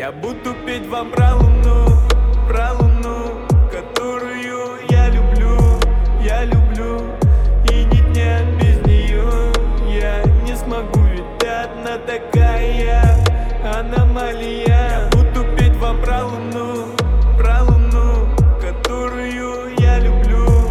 Я буду петь вам про луну, которую я люблю, и ни дня без нее я не смогу, ведь одна такая аномалия. Я буду петь вам про луну, которую я люблю,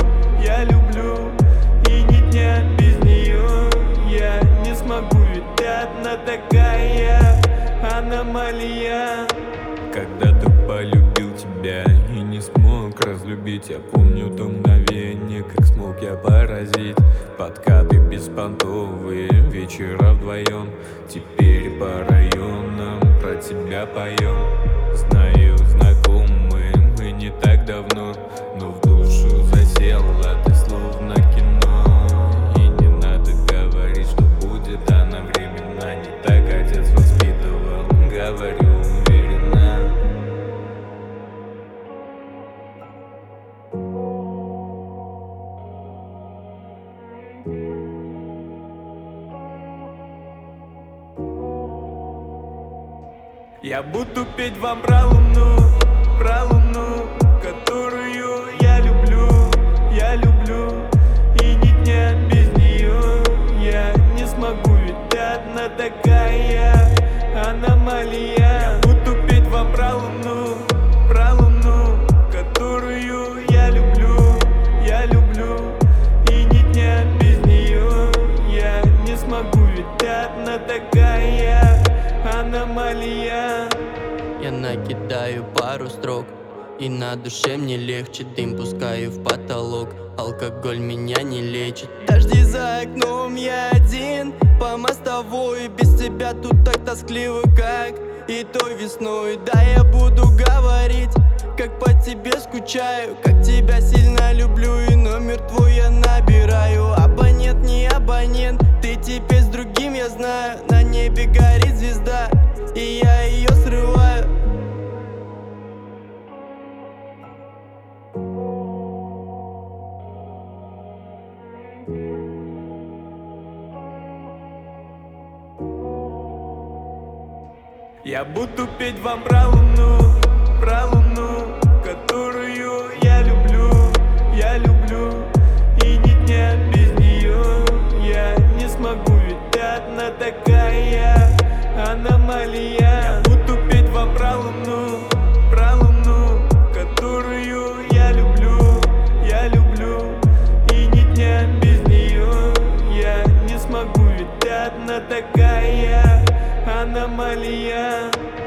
и ни дня без нее я не смогу, ведь одна такая аномалия. Когда-то полюбил тебя и не смог разлюбить. Я помню то мгновение, как смог я поразить. Подкаты беспонтовые, вечера вдвоем. Теперь по районам про тебя поем. Знаю, знакомые мы не так давно, но в душу засела ты словно кино. И не надо говорить, что будет она временно. Не так отец воспитывал, говорю уверенно. Я буду петь вам про луну, которую я люблю, и ни дня без нее я не смогу, ведь одна такая аномалия. Я буду петь вам про луну, которую я люблю, и ни дня без нее я не смогу, ведь одна такая аномалия. Я накидаю пару строк, и на душе мне легче. Дым пускаю в потолок, алкоголь меня не лечит. Дожди за окном, я один по мостовой. Без тебя тут так тоскливо, как и той весной. Да, я буду говорить, как по тебе скучаю, как тебя сильно люблю, и номер твой я набираю. Абонент, не абонент, ты теперь с другим, я знаю. На небе горит звезда, и я ее срываю. Я буду петь вам про луну, которую я люблю, и ни дня без нее я не смогу, ведь одна такая аномалия. Я буду петь вам про луну, которую я люблю, и ни дня без нее я не смогу, ведь одна такая аномалия.